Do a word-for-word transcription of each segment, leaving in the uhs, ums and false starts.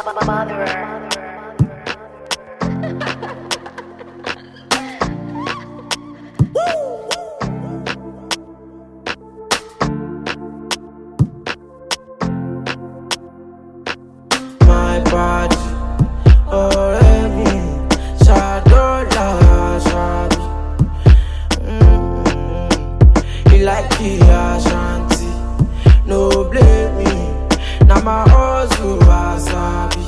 My body, ọ̀rẹ́ mi, ṣàdọ́là ṣàbí. You like it, Ashanti, no blame me. Now my hustle wasabi.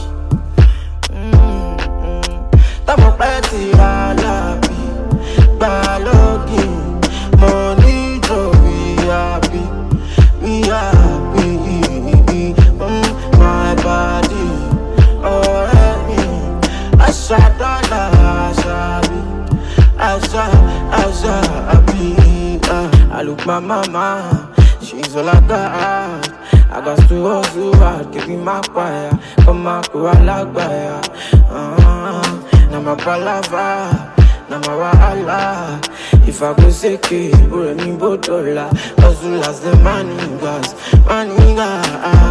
Tamo plenty alabi, balogi, money draw we happy, we happy. Mm, my body, oh me, Asha dollar, Ashabi, Asha, Asha happy. I look my mama, she's all I got. I got to hustle hard, give me my fire. Come on, go I like fire. Now my palava, now my wahala. If I go sick, it, me botola. Hustle as the money gas, money gas.